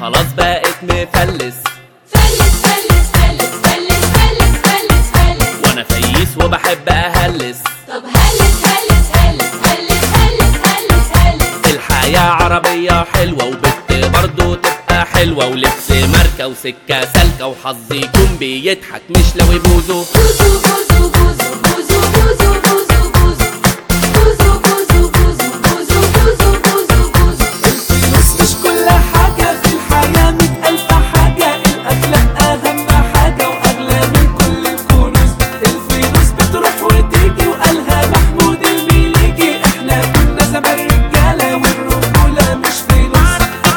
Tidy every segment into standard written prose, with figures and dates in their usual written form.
خلاص بقيت مفلس. فلس فلس فلس فلس فلس فلس فلس. وانا فييس وبحب اهلس. طب هلس هلس هلس هلس هلس هلس هلس. الحياة عربية حلوة وبت برضو تبقى حلوة، ولبس ماركة وسكة سالكة، وحظي يكون بيضحك مش لو يبوظوا. بوزو بوزو بوزو بوزو بوزو بوزو بوزو بوزو بوزو بوزو بوزو بوزو بوزو بوزو. الفلوس مش كل حاجة في الحياة، 100,000 حاجة، الأخلاق أهم حاجة وأغلى من كل الكنوز. الفلوس بتروح وتيجي وقالها محمود المليجي، احنا كنا زمان رجالة والرجولة مش فلوس.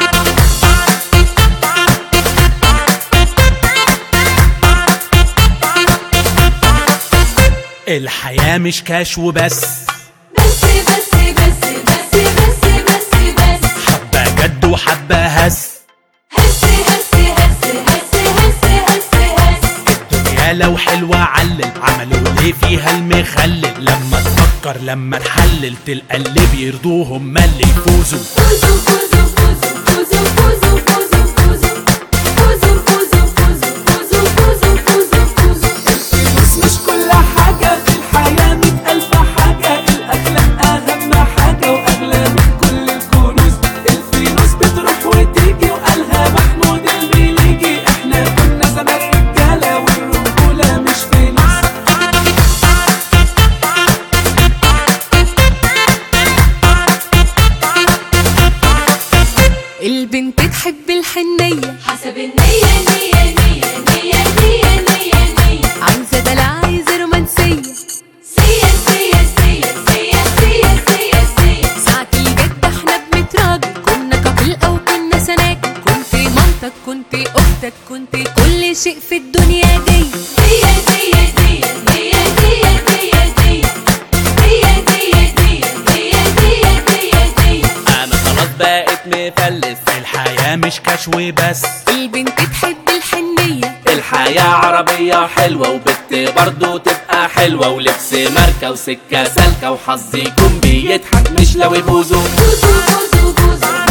الحياة مش كاش وبس، بس بس بس بس بس بس بس. حبة جد وحبة هس. هس هس هس هس هس هس هس. الدنيا لو حلوة علل، عملوا ليه فيها المخلل؟ لما تفكر لما تحلل تلقى اللي بيرضوهم ما اللي يفوزوا. بوزو بوزو بوزو بوزو بوزو بوزو بوزو بوزو بوزو بوزو بوزو بوزو بوزو بوزو. الفلوس مش كل حاجة في الحياة، 100,000 حاجة، الأخلاق أهم حاجة وأغلى من كل الكنوز. الفلوس بتروح وتيجي وقالها محمود المليجي، احنا كنا زمان رجالة والرجولة مش فلوس. البنت تحب الحنية حسب النية نية نية نية نية نية نية. عايزة دلع عايزة رومانسية سيا سيا سيا سيا سيا سيا سيا. ساعة الجد احنا بنتراجع، كنا كابل او كنا سناكل، كنت مامتك كنت اختك كنت كل شيء في الدنيا دي. ديا ديا ديا ديا ديا ديا ديا ديا ديا ديا ديا ديا ديا ديا. انا خلاص بقيت مفلس. الحياة مش كاش وبس، البنت تحب الحنية الحياة عربية حلوة وبت برضو تبقى حلوة، ولبس ماركة وسكة سالكة، وحظي يكون بيضحك مش لو يبوظوا. بوزو بوزو بوزو